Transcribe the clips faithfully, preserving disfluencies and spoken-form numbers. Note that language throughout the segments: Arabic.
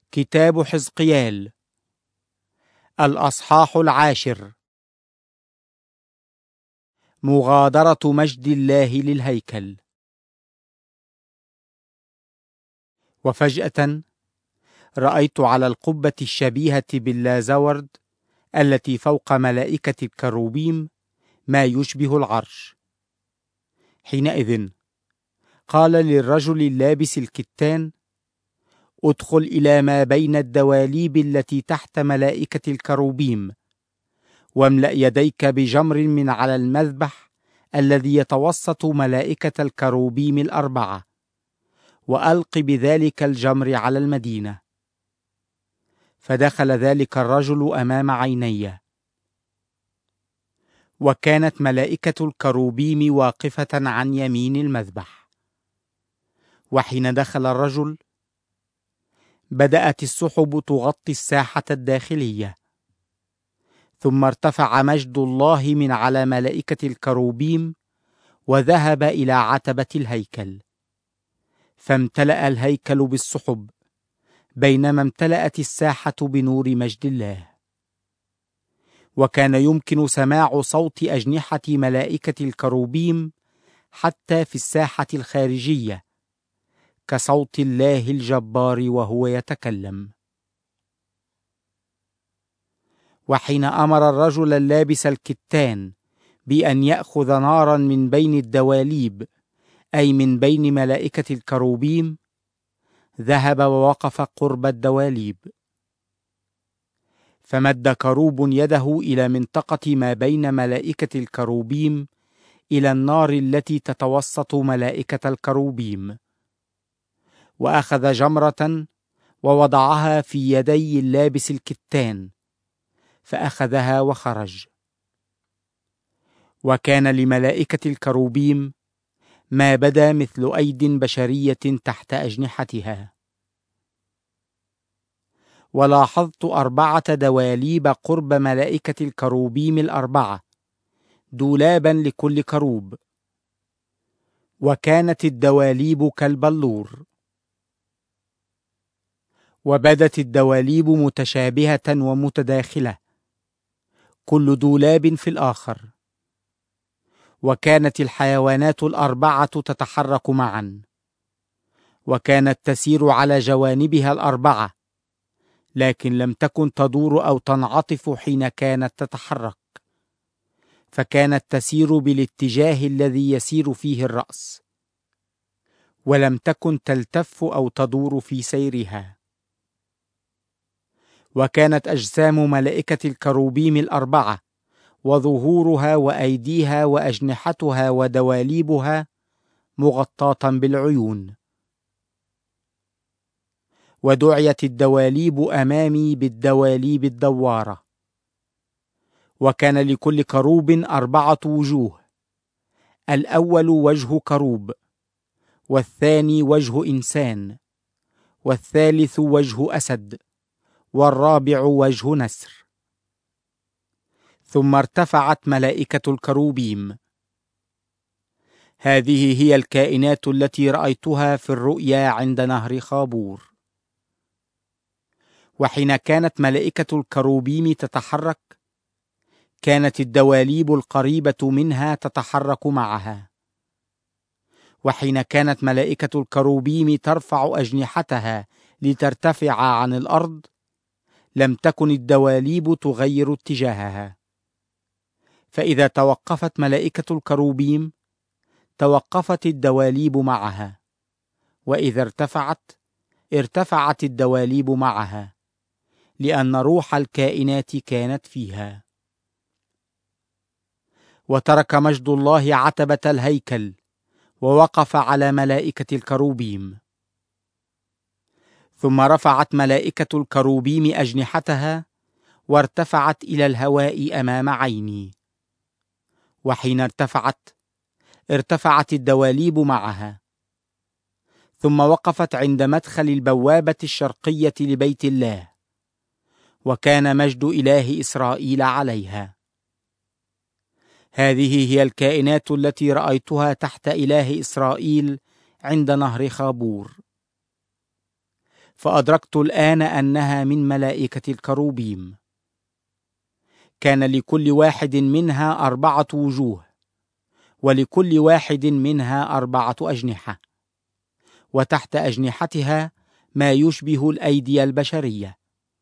كتاب حزقيال الأصحاح العاشر. مغادرة مجد الله للهيكل. وفجأة رأيت على القبة الشبيهة باللازورد التي فوق ملائكة الكروبيم ما يشبه العرش. حينئذ قال للرجل اللابس الكتان: ادخل إلى ما بين الدواليب التي تحت ملائكة الكروبيم، واملأ يديك بجمر من على المذبح الذي يتوسط ملائكة الكروبيم الأربعة، وألق بذلك الجمر على المدينة. فدخل ذلك الرجل أمام عيني، وكانت ملائكة الكروبيم واقفة عن يمين المذبح. وحين دخل الرجل بدأت السحب تغطي الساحة الداخلية، ثم ارتفع مجد الله من على ملائكة الكروبيم وذهب إلى عتبة الهيكل، فامتلأ الهيكل بالسحب، بينما امتلأت الساحة بنور مجد الله. وكان يمكن سماع صوت أجنحة ملائكة الكروبيم حتى في الساحة الخارجية، كصوت الله الجبار وهو يتكلم. وحين أمر الرجل اللابس الكتان بأن يأخذ نارا من بين الدواليب، أي من بين ملائكة الكروبيم، ذهب ووقف قرب الدواليب، فمد كروب يده إلى منطقة ما بين ملائكة الكروبيم إلى النار التي تتوسط ملائكة الكروبيم، وأخذ جمرة ووضعها في يدي اللابس الكتان، فأخذها وخرج. وكان لملائكة الكروبيم ما بدا مثل أيد بشرية تحت أجنحتها. ولاحظت أربعة دواليب قرب ملائكة الكروبيم الأربعة، دولابا لكل كروب، وكانت الدواليب كالبلور. وبدت الدواليب متشابهة ومتداخلة، كل دولاب في الآخر. وكانت الحيوانات الأربعة تتحرك معا، وكانت تسير على جوانبها الأربعة، لكن لم تكن تدور أو تنعطف حين كانت تتحرك، فكانت تسير بالاتجاه الذي يسير فيه الرأس، ولم تكن تلتف أو تدور في سيرها. وكانت أجسام ملائكة الكروبيم الأربعة وظهورها وأيديها وأجنحتها ودواليبها مغطاة بالعيون. ودعيت الدواليب أمامي بالدواليب الدوارة. وكان لكل كروب أربعة وجوه: الأول وجه كروب، والثاني وجه إنسان، والثالث وجه أسد، والرابع وجه نسر. ثم ارتفعت ملائكة الكروبيم. هذه هي الكائنات التي رأيتها في الرؤيا عند نهر خابور. وحين كانت ملائكة الكروبيم تتحرك، كانت الدواليب القريبة منها تتحرك معها. وحين كانت ملائكة الكروبيم ترفع أجنحتها لترتفع عن الأرض، لم تكن الدواليب تغير اتجاهها. فإذا توقفت ملائكة الكروبيم، توقفت الدواليب معها، وإذا ارتفعت، ارتفعت الدواليب معها، لأن روح الكائنات كانت فيها. وترك مجد الله عتبة الهيكل، ووقف على ملائكة الكروبيم. ثم رفعت ملائكة الكروبيم أجنحتها وارتفعت إلى الهواء أمام عيني. وحين ارتفعت، ارتفعت الدواليب معها، ثم وقفت عند مدخل البوابة الشرقية لبيت الله، وكان مجد إله إسرائيل عليها. هذه هي الكائنات التي رأيتها تحت إله إسرائيل عند نهر خابور. فأدركت الآن أنها من ملائكة الكروبيم. كان لكل واحد منها أربعة وجوه، ولكل واحد منها أربعة أجنحة، وتحت أجنحتها ما يشبه الأيدي البشرية.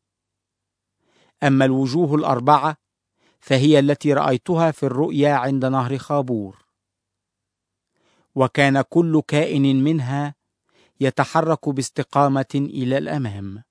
أما الوجوه الأربعة فهي التي رأيتها في الرؤيا عند نهر خابور. وكان كل كائن منها يتحرك باستقامة إلى الأمام.